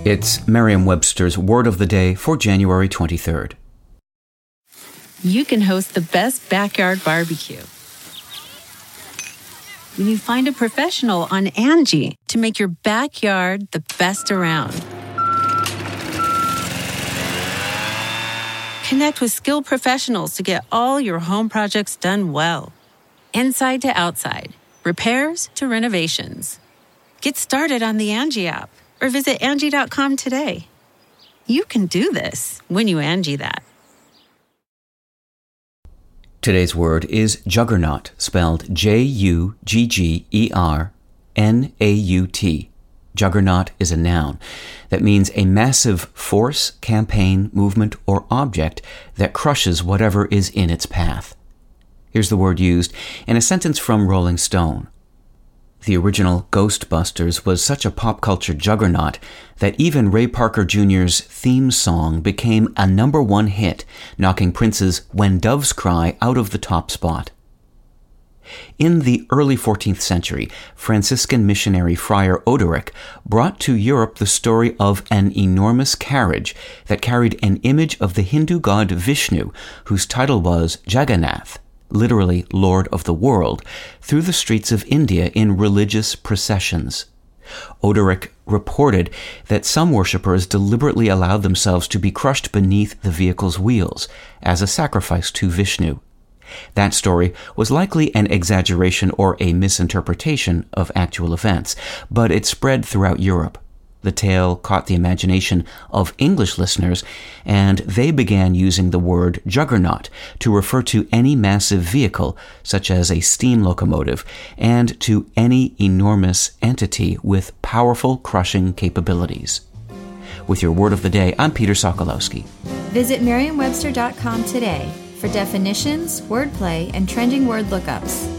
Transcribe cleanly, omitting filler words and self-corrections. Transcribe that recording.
It's Merriam-Webster's Word of the Day for January 23rd. You can host the best backyard barbecue when you find a professional on Angie to make your backyard the best around. Connect with skilled professionals to get all your home projects done well. Inside to outside, repairs to renovations. Get started on the Angie app or visit Angie.com today. You can do this when you Angie that. Today's word is juggernaut, spelled J-U-G-G-E-R-N-A-U-T. Juggernaut is a noun that means a massive force, campaign, movement, or object that crushes whatever is in its path. Here's the word used in a sentence from Rolling Stone. The original Ghostbusters was such a pop culture juggernaut that even Ray Parker Jr.'s theme song became a #1 hit, knocking Prince's When Doves Cry out of the top spot. In the early 14th century, Franciscan missionary Friar Odoric brought to Europe the story of an enormous carriage that carried an image of the Hindu god Vishnu, whose title was Jagannath, literally Lord of the World, through the streets of India in religious processions. Odoric reported that some worshippers deliberately allowed themselves to be crushed beneath the vehicle's wheels as a sacrifice to Vishnu. That story was likely an exaggeration or a misinterpretation of actual events, but it spread throughout Europe. The tale caught the imagination of English listeners, and they began using the word juggernaut to refer to any massive vehicle, such as a steam locomotive, and to any enormous entity with powerful crushing capabilities. With your Word of the Day, I'm Peter Sokolowski. Visit Merriam-Webster.com today for definitions, wordplay, and trending word lookups.